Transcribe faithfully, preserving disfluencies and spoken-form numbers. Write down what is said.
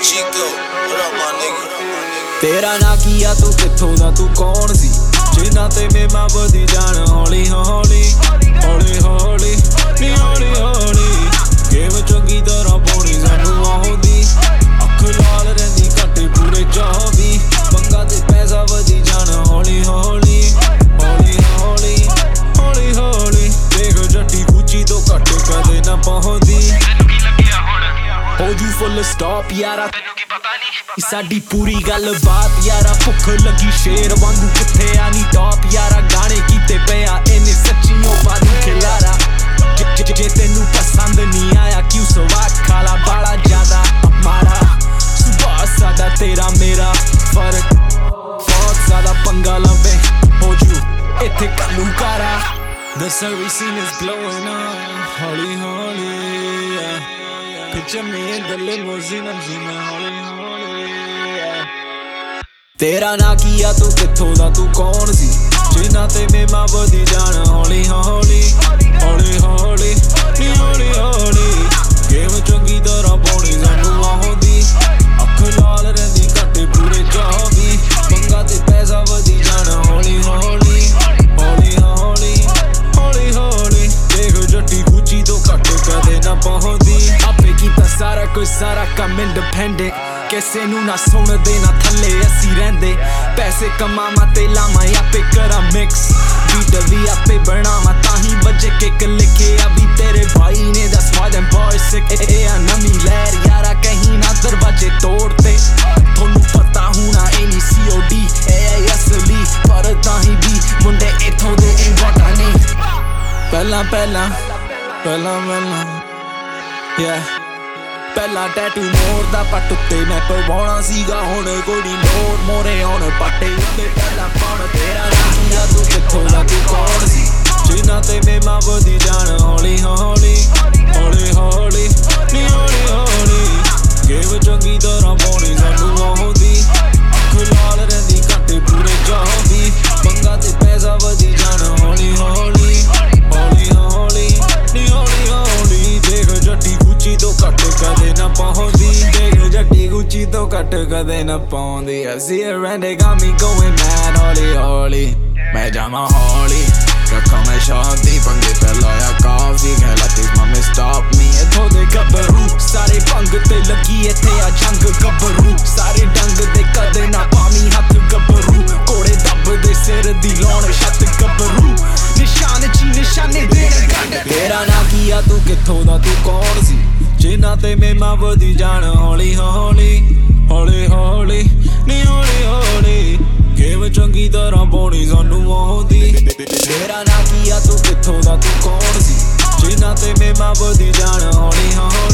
Chico, what up, my nigga? तेरा ना किया तू किथों दा तू कौन सी जिन्ना ते मैं मां बदी जान हौली हौली हौली हौली नी हौली हौली गेम चंगी तरह पौनी सानू आउंदी अख लाल रहिंदी घट्ट पूरे चौबी पंगा ते पैसा बदी जान हौली हौली हौली हौली हौली हौली देख जट्टी गुची तो घट कदे ना पहुंचदी हो जू फुल स्टॉप यारा साडी पूरी गल बात यारा भुख लगी शेर वांगू किथे आनी टॉप यारा गाने कीते पिया इन्ने सच्चियों बादू खिलारा जे तेनू पसंद नहीं आया क्यों सवाद खाला बाला ज्यादा मारा सुबह सादा तेरा मेरा फर्क बहुत ज्यादा पंगा लवे हो जू इथे कलू कारा The service scene is blowing up hauly hauly yeah. Picture me in the limousine I'm zooming hauly hauly yeah. तेरा ना किया तू किथों दा तू कौन सी जिन्ना ते मैं मां बदी जान हौली हौली हौली हौली नी हौली हौली गेम चंगी तरह पौनी सानू आउंदी अख लाल रहिंदी घट्ट पूरे चौबी पंगा ते पैसा बदी जान हौली हौली हौली हौली हौली हौली देख जट्टी गुची तो घट कदे ना पहुंचदी आपे कीता सारा कोई सारा कम इंडिपेंडेंट किसे नू ना सुनदे ना थल्ले असी रहिंदे पैसे कमावां ते लावां आपे करा मिक्स बीट भी आपे बनावां ताही बजे किक लिखे अभी तेरे भाई ने दस वादन बॉय सिक ए आ नवी लहर यारा कहीं ना दरवाजे तोड़ते थोनू पता होना ए नी सी ओ डी ए असली पर ताही भी मुंडे इथों दे इंवाटा नहीं पहला पहला पहला पहला yeah ਪਹਿਲਾਂ ਟੈਟੂ ਮੋੜਦਾ ਪੱਟ ਉੱਤੇ ਮੈਂ ਪਵਾਉਣਾ ਸੀਗਾ ਹੁਣ ਕੋਈ ਲੋੜ ਮੋਰੇ ਆਉਣ ਪੱਟੇ ਉੱਤੇ ਪਹਿਲਾਂ ਪਾਉਣ ਤੇਰਾ ਨਾ ਤੂੰ ਕਿੱਥੋਂ ਦਾ ਤੂੰ ਕੌਣ ਸੀ ਜਿੰਨਾ ਤੇ ਮੈਂ ਮਾਂ ਬਦੀ ਜਾਨ ਹੌਲੀ ਹੌਲੀ ਹੌਲੀ ਹੌਲੀ ਨੀ ਹੌਲੀ ਹੌਲੀ ਗੇਮ ਚੰਗੀ ਤਰ੍ਹਾਂ ਪਾਉਣੀ ਸਾਨੂੰ ਆਉਂਦੀ ਅੱਖ ਲਾਲ ਰਹਿੰਦੀ ਘੱਟ ਪੂਰੇ ਚੌਬੀ ਪੰਗਾ ਤੇ ਪੈਸਾ ਬਦੀ ਜਾਨ ਹੌਲੀ ਹੌਲੀ ਹੌਲੀ ਹੌਲੀ ਨੀ ਹੌਲੀ ਹੌਲੀ ਦੇਖ ਜੱਟੀ ਗੁੱਚੀ ਤੋਂ ਘੱਟ ਕਦੇ ਨਾ ਪਹੁੰਚਦੀ ਦੇਖ ਜੱਟੀ ਗੁੱਚੀ ਤੋਂ ਘੱਟ ਕਦੇ ਨਾ ਪਾਉਂਦੀ I see her and they got me going mad ਹੌਲੀ ਹੌਲੀ ਮੈਂ ਜਾਵਾਂ ਹੌਲੀ ਰੱਖਾਂ ਮੈਂ ਸ਼ਾਂਤੀ ਪੰਗੇ ਤੇ ਲਾਇਆ ਕਾਫੀ ਕਹਿਲਾ ਤੇ ਮਾਮੇ ਸਟਾਪ ਮੀ ਇੱਥੋਂ ਦੇ ਗੱਭਰੂ ਸਾਰੇ ਭੰਗ ਤੇ ਲੱਗੀ ਇੱਥੇ ਆ ਜੰਗ ਗੱਭਰੂ ਸਾਰੇ ਡੰਗ ਤੇ ਕਦੇ ਨਾ ਪਾਵੀਂ ਹੱਥ ਗੱਭਰੂ ਕੋੜੇ ਦੱਬਦੇ ਸਿਰ ਦੀ ਲਾਉਣ ਛੱਤ ਗੱਭਰੂ ਨਿਸ਼ਾਨ ਚੀ ਨਿਸ਼ਾਨੇ ਦੇਣ ਗੰਢ ਤੇਰਾ ਨਾ ਕੀਆ ਤੂੰ ਕਿੱਥੋਂ ਦਾ ਤੂੰ ਕੌਣ ਸੀ ਜਿੰਨਾ ਤੇ ਮੈਂ ਮਾਂ ਬਦੀ ਜਾਨ ਹੌਲੀ ਹੌਲੀ ਹੌਲੀ ਹੌਲੀ ਨੀ ਹੌਲੀ ਹੌਲੀ ਗੇਮ ਚੰਗੀ ਤਰ੍ਹਾਂ ਪਾਉਣੀ ਸਾਨੂੰ ਆਉਂਦੀ ਤੇਰਾ ਨਾ ਕੀਆ ਤੂੰ ਕਿੱਥੋਂ ਦਾ ਤੂੰ ਕੌਣ ਸੀ ਜਿੰਨਾ ਤੇ ਮੈਂ ਮਾਂ ਬਦੀ ਜਾਨ ਹੌਲੀ ਹੌਲੀ